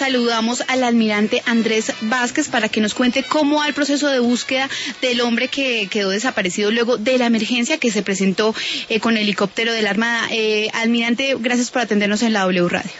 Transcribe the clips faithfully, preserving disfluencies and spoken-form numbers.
saludamos al almirante Andrés Vázquez para que nos cuente cómo va el proceso de búsqueda del hombre que quedó desaparecido luego de la emergencia que se presentó eh, con el helicóptero de la Armada. Eh, almirante, gracias por atendernos en la W Radio.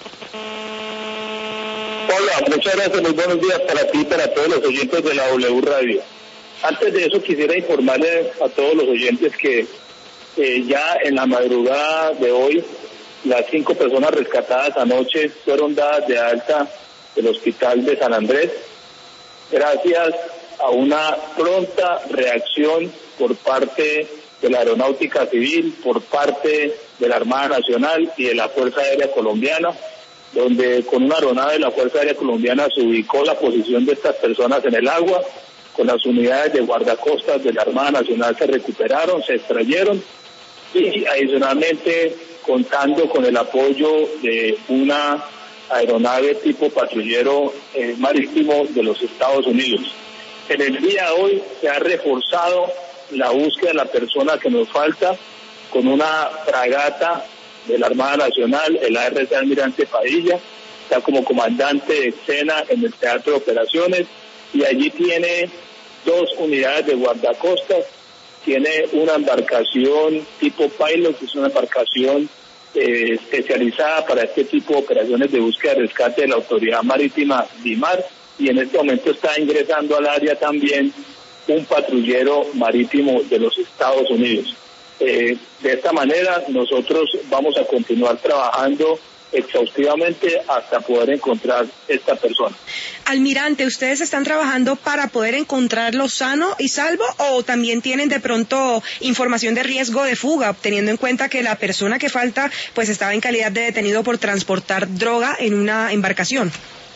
Hola, muchas gracias, muy buenos días para ti y para todos los oyentes de la W Radio. Antes de eso quisiera informarles a todos los oyentes que eh, ya en la madrugada de hoy las cinco personas rescatadas anoche fueron dadas de alta del hospital de San Andrés gracias a una pronta reacción por parte de la Aeronáutica Civil, por parte de la Armada Nacional y de la Fuerza Aérea Colombiana, donde con una aeronave de la Fuerza Aérea Colombiana se ubicó la posición de estas personas en el agua. Con las unidades de guardacostas de la Armada Nacional se recuperaron, se extrayeron y adicionalmente contando con el apoyo de una aeronave tipo patrullero eh, marítimo de los Estados Unidos. En el día de hoy se ha reforzado la búsqueda de la persona que nos falta con una fragata de la Armada Nacional, el A R C Almirante Padilla, está como comandante de escena en el Teatro de Operaciones y allí tiene dos unidades de guardacostas, tiene una embarcación tipo pilot, que es una embarcación eh, especializada para este tipo de operaciones de búsqueda y rescate de la Autoridad Marítima DIMAR, y en este momento está ingresando al área también un patrullero marítimo de los Estados Unidos. Eh, de esta manera nosotros vamos a continuar trabajando exhaustivamente hasta poder encontrar esta persona. Almirante, ¿ustedes están trabajando para poder encontrarlo sano y salvo o también tienen de pronto información de riesgo de fuga, teniendo en cuenta que la persona que falta pues estaba en calidad de detenido por transportar droga en una embarcación?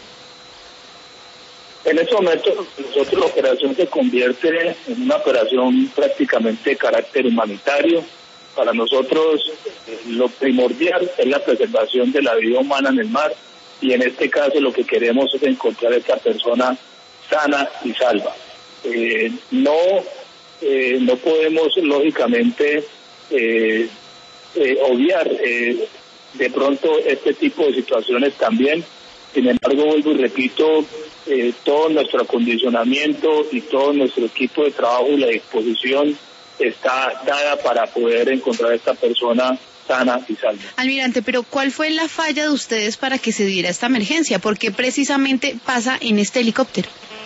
En este momento nosotros la operación se convierte en una operación prácticamente de carácter humanitario. Para nosotros eh, lo primordial es la preservación de la vida humana en el mar y en este caso lo que queremos es encontrar a esta persona sana y salva. Eh, no, eh, no podemos lógicamente eh, eh, obviar eh, de pronto este tipo de situaciones también. Sin embargo, vuelvo y repito, eh, todo nuestro acondicionamiento y todo nuestro equipo de trabajo y la disposición está dada para poder encontrar a esta persona sana y salva. Almirante, pero ¿cuál fue la falla de ustedes para que se diera esta emergencia? ¿Por qué precisamente pasa en este helicóptero?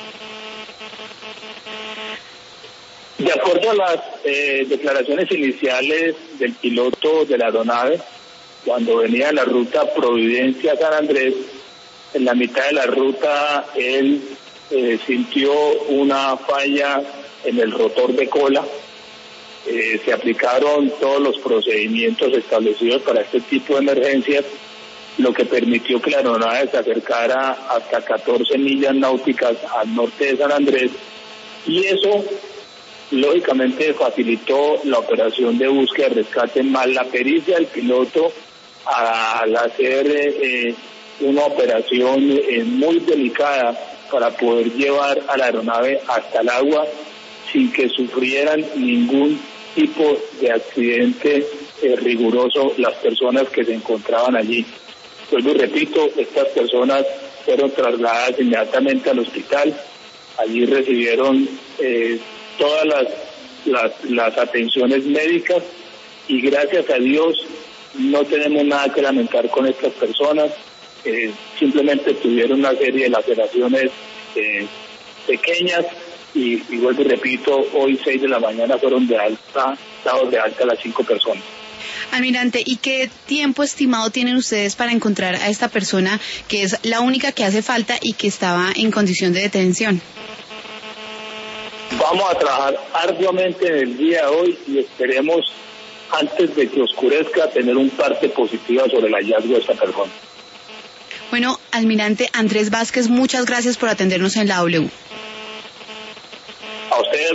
De acuerdo a las eh, declaraciones iniciales del piloto de la aeronave, cuando venía en la ruta Providencia-San Andrés, en la mitad de la ruta él eh, sintió una falla en el rotor de cola. Eh, se aplicaron todos los procedimientos establecidos para este tipo de emergencias, lo que permitió que la aeronave se acercara hasta catorce millas náuticas al norte de San Andrés, y eso lógicamente facilitó la operación de búsqueda y rescate, más la pericia del piloto al hacer eh, una operación eh, muy delicada para poder llevar a la aeronave hasta el agua sin que sufrieran ningún tipo de accidente eh, riguroso las personas que se encontraban allí. Pues lo repito, estas personas fueron trasladadas inmediatamente al hospital, allí recibieron eh, todas las, las, las atenciones médicas y gracias a Dios no tenemos nada que lamentar con estas personas, eh, simplemente tuvieron una serie de laceraciones eh, pequeñas. Y, y vuelvo y repito, hoy seis de la mañana fueron de alta, dados de alta las cinco personas. Almirante, ¿y qué tiempo estimado tienen ustedes para encontrar a esta persona que es la única que hace falta y que estaba en condición de detención? Vamos a trabajar arduamente en el día de hoy y esperemos, antes de que oscurezca, tener un parte positiva sobre el hallazgo de esta persona. Bueno, almirante Andrés Vázquez, muchas gracias por atendernos en la W. A ustedes.